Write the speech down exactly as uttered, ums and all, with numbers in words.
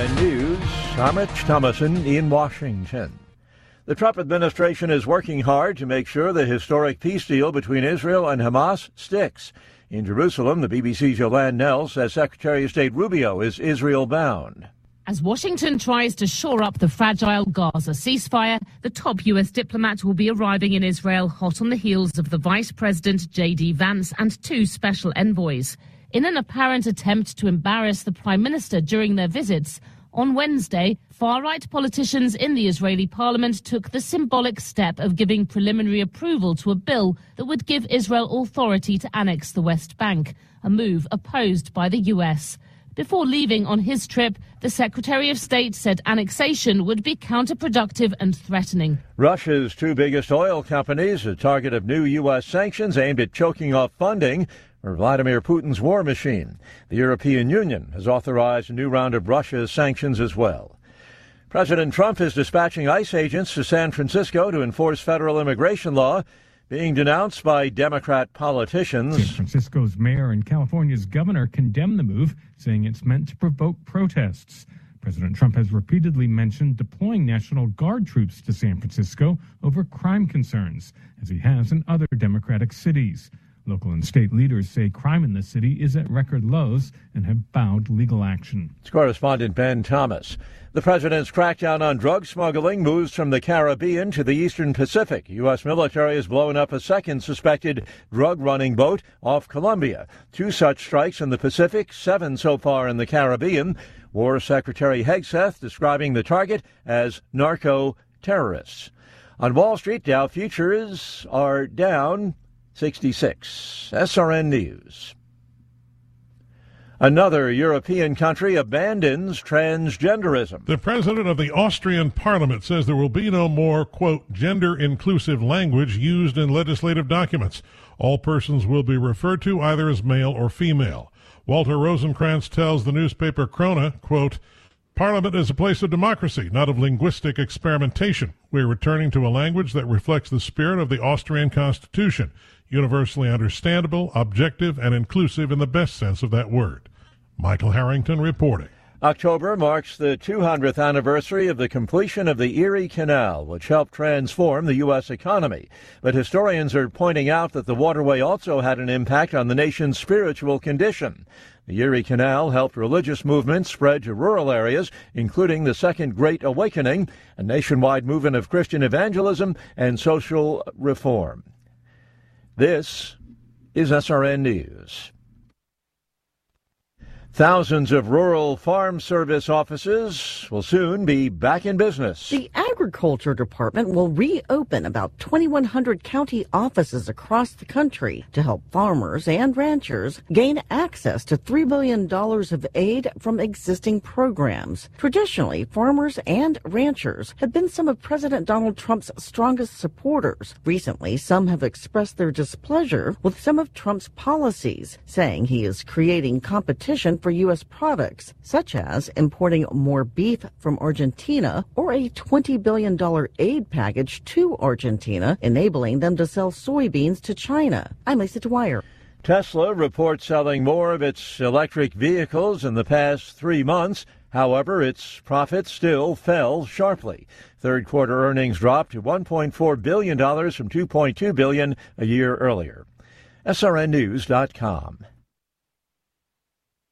N News, I'm Rich Thomason in Washington. The Trump administration is working hard to make sure the historic peace deal between Israel and Hamas sticks. In Jerusalem, the B B C's Yolande Knell says Secretary of State Rubio is Israel-bound. As Washington tries to shore up the fragile Gaza ceasefire, the top U S diplomat will be arriving in Israel hot on the heels of the Vice President J D Vance and two special envoys. In an apparent attempt to embarrass the Prime Minister during their visits, on Wednesday, far-right politicians in the Israeli parliament took the symbolic step of giving preliminary approval to a bill that would give Israel authority to annex the West Bank, a move opposed by the U S. Before leaving on his trip, the Secretary of State said annexation would be counterproductive and threatening. Russia's two biggest oil companies, a target of new U S sanctions aimed at choking off funding for Vladimir Putin's war machine. The European Union has authorized a new round of Russia's sanctions as well. President Trump is dispatching ICE agents to San Francisco to enforce federal immigration law, being denounced by Democrat politicians. San Francisco's mayor and California's governor condemned the move, saying it's meant to provoke protests. President Trump has repeatedly mentioned deploying National Guard troops to San Francisco over crime concerns, as he has in other Democratic cities. Local and state leaders say crime in the city is at record lows and have vowed legal action. It's correspondent Ben Thomas. The president's crackdown on drug smuggling moves from the Caribbean to the Eastern Pacific. U S military has blown up a second suspected drug-running boat off Colombia. Two such strikes in the Pacific, seven so far in the Caribbean. War Secretary Hegseth describing the target as narco-terrorists. On Wall Street, Dow futures are down sixty-six. S R N News. Another European country abandons transgenderism. The president of the Austrian parliament says there will be no more, quote, gender-inclusive language used in legislative documents. All persons will be referred to either as male or female. Walter Rosenkrantz tells the newspaper Krone, quote, Parliament is a place of democracy, not of linguistic experimentation. We're returning to a language that reflects the spirit of the Austrian Constitution, universally understandable, objective, and inclusive in the best sense of that word. Michael Harrington reporting. October marks the two hundredth anniversary of the completion of the Erie Canal, which helped transform the U S economy. But historians are pointing out that the waterway also had an impact on the nation's spiritual condition. The Erie Canal helped religious movements spread to rural areas, including the Second Great Awakening, a nationwide movement of Christian evangelism and social reform. This is S R N News. Thousands of rural farm service offices will soon be back in business. The Agriculture Department will reopen about twenty-one hundred county offices across the country to help farmers and ranchers gain access to three billion dollars of aid from existing programs. Traditionally, farmers and ranchers have been some of President Donald Trump's strongest supporters. Recently, some have expressed their displeasure with some of Trump's policies, saying he is creating competition for U S products, such as importing more beef from Argentina or a twenty billion dollars aid package to Argentina, enabling them to sell soybeans to China. I'm Lisa Dwyer. Tesla reports selling more of its electric vehicles in the past three months. However, its profits still fell sharply. Third quarter earnings dropped to one point four billion dollars from two point two billion dollars a year earlier. S R N news dot com.